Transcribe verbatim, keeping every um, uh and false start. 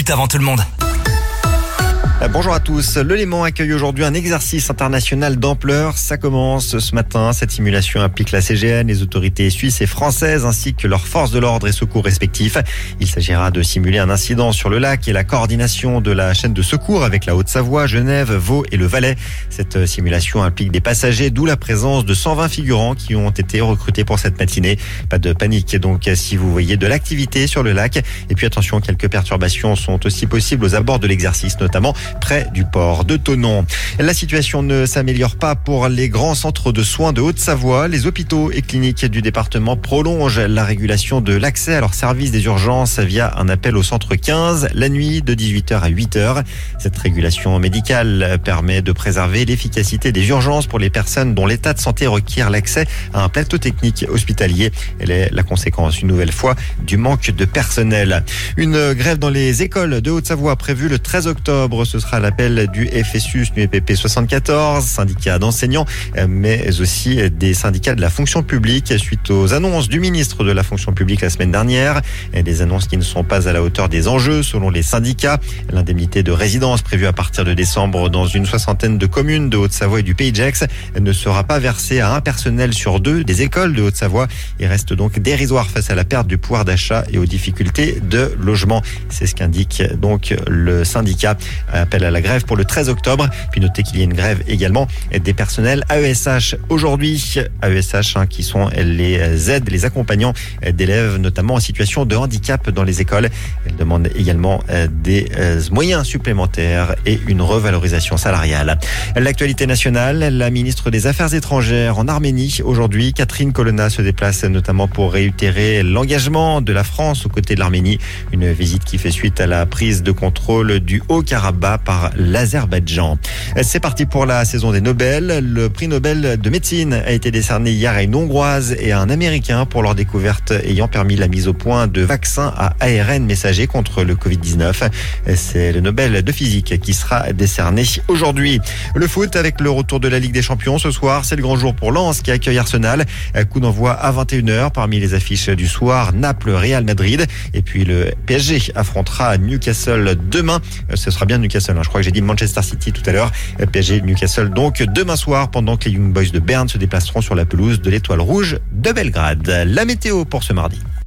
minutes avant tout le monde. Bonjour à tous. Le Léman accueille aujourd'hui un exercice international d'ampleur. Ça commence ce matin. Cette simulation implique la C G N, les autorités suisses et françaises ainsi que leurs forces de l'ordre et secours respectifs. Il s'agira de simuler un incident sur le lac et la coordination de la chaîne de secours avec la Haute-Savoie, Genève, Vaud et le Valais. Cette simulation implique des passagers, d'où la présence de cent vingt figurants qui ont été recrutés pour cette matinée. Pas de panique donc si vous voyez de l'activité sur le lac. Et puis attention, quelques perturbations sont aussi possibles aux abords de l'exercice, notamment près du port de Thonon. La situation ne s'améliore pas pour les grands centres de soins de Haute-Savoie. Les hôpitaux et cliniques du département prolongent la régulation de l'accès à leur service des urgences via un appel au centre quinze, la nuit de dix-huit heures à huit heures. Cette régulation médicale permet de préserver l'efficacité des urgences pour les personnes dont l'état de santé requiert l'accès à un plateau technique hospitalier. Elle est la conséquence, une nouvelle fois, du manque de personnel. Une grève dans les écoles de Haute-Savoie prévue le treize octobre. Ce sera l'appel du F S U S N U P P soixante-quatorze, syndicat d'enseignants, mais aussi des syndicats de la fonction publique suite aux annonces du ministre de la fonction publique la semaine dernière. Des annonces qui ne sont pas à la hauteur des enjeux selon les syndicats. L'indemnité de résidence prévue à partir de décembre dans une soixantaine de communes de Haute-Savoie et du Pays de Gex ne sera pas versée à un personnel sur deux des écoles de Haute-Savoie et reste donc dérisoire face à la perte du pouvoir d'achat et aux difficultés de logement. C'est ce qu'indique donc le syndicat. Appel à la grève pour le treize octobre. Puis notez qu'il y a une grève également des personnels A E S H aujourd'hui. A E S H hein, qui sont les aides, les accompagnants d'élèves notamment en situation de handicap dans les écoles. Elles demandent également des moyens supplémentaires et une revalorisation salariale. L'actualité nationale, la ministre des Affaires étrangères en Arménie aujourd'hui, Catherine Colonna se déplace notamment pour réitérer l'engagement de la France aux côtés de l'Arménie. Une visite qui fait suite à la prise de contrôle du Haut-Karabakh par l'Azerbaïdjan. C'est parti pour la saison des Nobel. Le prix Nobel de médecine a été décerné hier à une Hongroise et à un Américain pour leur découverte ayant permis la mise au point de vaccins à A R N messager contre le covid dix-neuf. C'est le Nobel de physique qui sera décerné aujourd'hui. Le foot avec le retour de la Ligue des Champions ce soir, c'est le grand jour pour Lens qui accueille Arsenal. Coup d'envoi à vingt et une heures. Parmi les affiches du soir, Naples, Real Madrid. Et puis le P S G affrontera Newcastle demain. Ce sera bien Newcastle, hein. Je crois que j'ai dit Manchester City tout à l'heure. P S G Newcastle donc demain soir pendant que les Young Boys de Berne se déplaceront sur la pelouse de l'Étoile Rouge de Belgrade. La météo pour ce mardi.